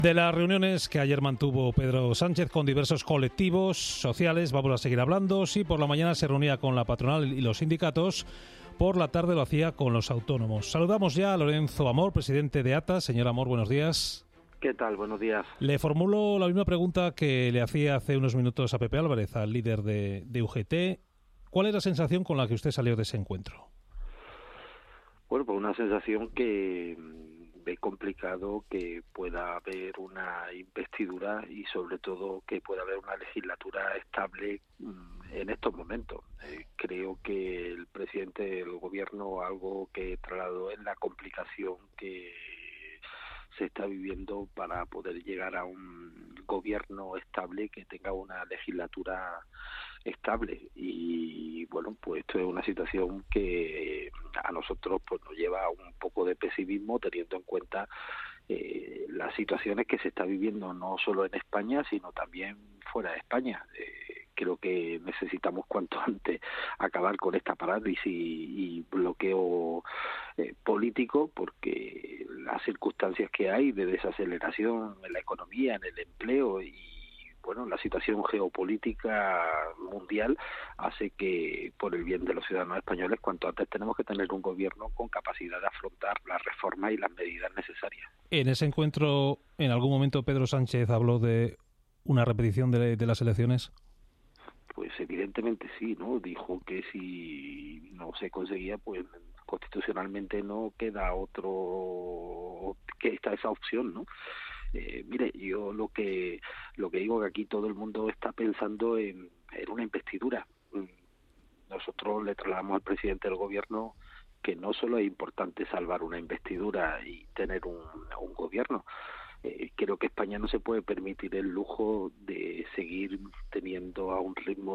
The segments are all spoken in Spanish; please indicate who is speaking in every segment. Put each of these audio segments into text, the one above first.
Speaker 1: De las reuniones que ayer mantuvo Pedro Sánchez con diversos colectivos sociales vamos a seguir hablando. Sí, por la mañana se reunía con la patronal y los sindicatos, por la tarde lo hacía con los autónomos. Saludamos ya a Lorenzo Amor, presidente de ATA. Señor Amor, buenos días.
Speaker 2: ¿Qué tal? Buenos días.
Speaker 1: Le formulo la misma pregunta que le hacía hace unos minutos a Pepe Álvarez, al líder de UGT. ¿Cuál es la sensación con la que usted salió de ese encuentro?
Speaker 2: Bueno, pues una sensación que ve complicado que pueda haber una investidura y sobre todo que pueda haber una legislatura estable en estos momentos. Creo que el presidente del gobierno algo que trasladó es la complicación que se está viviendo para poder llegar a un gobierno estable que tenga una legislatura estable. Y bueno, pues esto es una situación que a nosotros pues nos lleva a un poco de pesimismo, teniendo en cuenta las situaciones que se está viviendo no solo en España sino también fuera de España. Creo que necesitamos cuanto antes acabar con esta parálisis y bloqueo político, porque las circunstancias que hay de desaceleración en la economía, en el empleo y bueno, la situación geopolítica mundial hace que, por el bien de los ciudadanos españoles, cuanto antes tenemos que tener un gobierno con capacidad de afrontar las reformas y las medidas necesarias.
Speaker 1: En ese encuentro, ¿en algún momento Pedro Sánchez habló de una repetición de las elecciones?
Speaker 2: Pues evidentemente sí, ¿no? Dijo que si no se conseguía, pues constitucionalmente no queda que está esa opción, ¿no? Mire, yo lo que digo que aquí todo el mundo está pensando en una investidura. Nosotros le trasladamos al presidente del gobierno que no solo es importante salvar una investidura y tener un gobierno. Creo que España no se puede permitir el lujo de seguir teniendo a un ritmo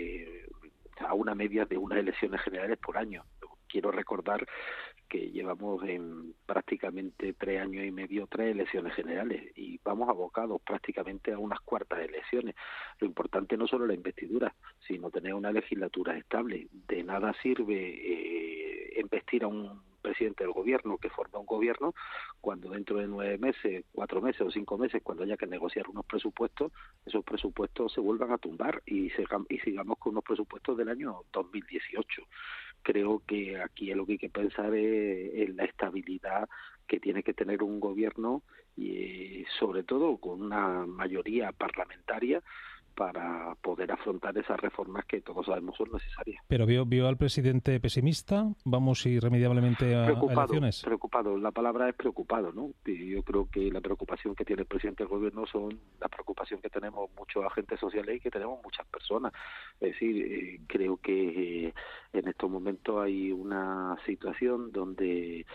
Speaker 2: a una media de unas elecciones generales por año. Quiero recordar que llevamos en prácticamente 3 años y medio 3 elecciones generales y vamos abocados prácticamente a unas cuartas elecciones. Lo importante no solo la investidura, sino tener una legislatura estable. De nada sirve investir a un presidente del gobierno que forma un gobierno cuando dentro de 9 meses, 4 meses o 5 meses, cuando haya que negociar unos presupuestos, esos presupuestos se vuelvan a tumbar y sigamos con unos presupuestos del año 2018. Creo que aquí lo que hay que pensar es en la estabilidad que tiene que tener un gobierno y sobre todo con una mayoría parlamentaria para poder afrontar esas reformas que todos sabemos son necesarias.
Speaker 1: ¿Pero vio al presidente pesimista? ¿Vamos irremediablemente a elecciones?
Speaker 2: Preocupado. La palabra es preocupado, ¿no? Y yo creo que la preocupación que tiene el presidente del gobierno son la preocupación que tenemos muchos agentes sociales y que tenemos muchas personas. Es decir, creo que en estos momentos hay una situación donde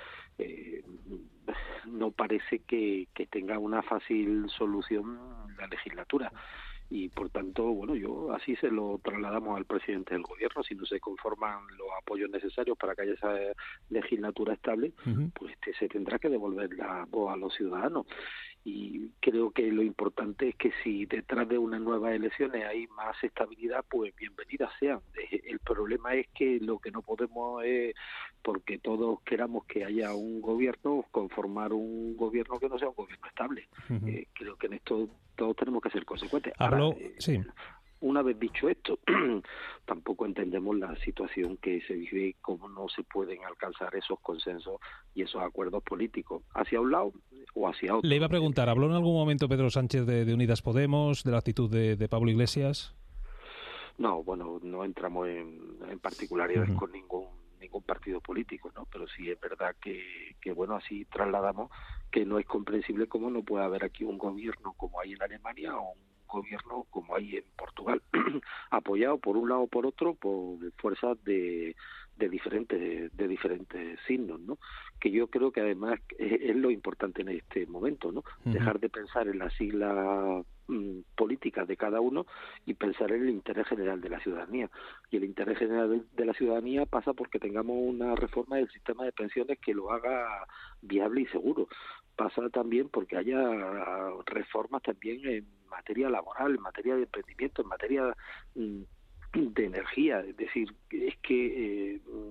Speaker 2: no parece que tenga una fácil solución la legislatura. Y por tanto, bueno, yo así se lo trasladamos al presidente del gobierno. Si no se conforman los apoyos necesarios para que haya esa legislatura estable, pues se tendrá que devolver la voz a los ciudadanos. Y creo que lo importante es que si detrás de unas nuevas elecciones hay más estabilidad, pues bienvenidas sean. El problema es que lo que no podemos es, porque todos queramos que haya un gobierno, conformar un gobierno que no sea un gobierno estable. Creo que en esto todos tenemos que ser consecuentes. Ahora,
Speaker 1: sí.
Speaker 2: Una vez dicho esto, tampoco entendemos la situación que se vive, cómo no se pueden alcanzar esos consensos y esos acuerdos políticos hacia un lado o hacia otro.
Speaker 1: Le iba a preguntar, ¿habló en algún momento Pedro Sánchez de Unidas Podemos, de la actitud de Pablo Iglesias?
Speaker 2: No, bueno, no entramos en particularidades con ningún partido político, ¿no? Pero sí es verdad que bueno, así trasladamos que no es comprensible cómo no puede haber aquí un gobierno como hay en Alemania o un gobierno como hay en Portugal, apoyado por un lado o por otro por fuerzas de diferentes signos, ¿no? Que yo creo que además es lo importante en este momento, ¿no? Dejar de pensar en las siglas políticas de cada uno y pensar en el interés general de la ciudadanía. Y el interés general de la ciudadanía pasa porque tengamos una reforma del sistema de pensiones que lo haga viable y seguro. Pasa también porque haya reformas también en materia laboral, en materia de emprendimiento, en materia de energía. Es decir, es que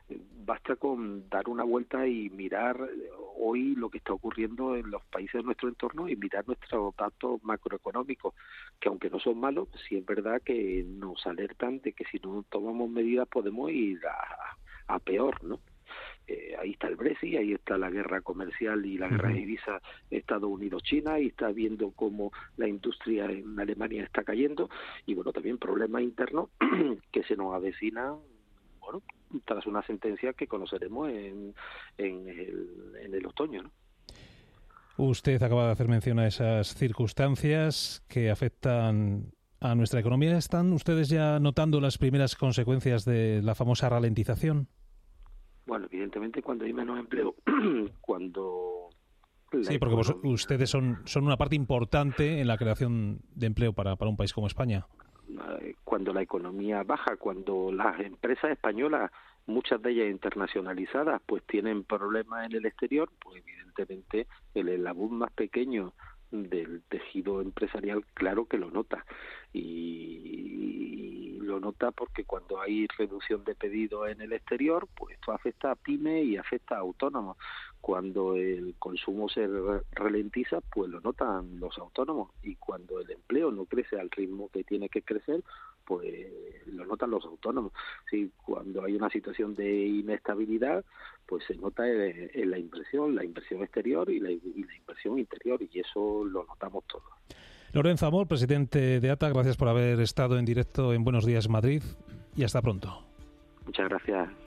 Speaker 2: Basta con dar una vuelta y mirar hoy lo que está ocurriendo en los países de nuestro entorno y mirar nuestros datos macroeconómicos, que aunque no son malos, sí es verdad que nos alertan de que si no tomamos medidas podemos ir a peor, ¿no? Ahí está el Brexit, ahí está la guerra comercial y la guerra de divisas Estados Unidos-China, y está viendo cómo la industria en Alemania está cayendo, y bueno, también problemas internos que se nos avecinan, bueno, tras una sentencia que conoceremos en el otoño, ¿no?
Speaker 1: Usted acaba de hacer mención a esas circunstancias que afectan a nuestra economía. ¿Están ustedes ya notando las primeras consecuencias de la famosa ralentización?
Speaker 2: Bueno, evidentemente cuando hay menos empleo, cuando...
Speaker 1: Sí, porque ustedes son una parte importante en la creación de empleo para un país como España.
Speaker 2: Cuando la economía baja, cuando las empresas españolas, muchas de ellas internacionalizadas, pues tienen problemas en el exterior, pues evidentemente el eslabón más pequeño del tejido empresarial, claro que lo nota, y lo nota porque cuando hay reducción de pedidos en el exterior, pues esto afecta a pymes y afecta a autónomos. Cuando el consumo se ralentiza, pues lo notan los autónomos, y cuando el empleo no crece al ritmo que tiene que crecer, pues lo notan los autónomos. Sí, cuando hay una situación de inestabilidad, pues se nota en la inversión exterior y la inversión interior, y eso lo notamos todos.
Speaker 1: Lorenzo Amor, presidente de ATA, gracias por haber estado en directo en Buenos Días Madrid, y hasta pronto.
Speaker 2: Muchas gracias.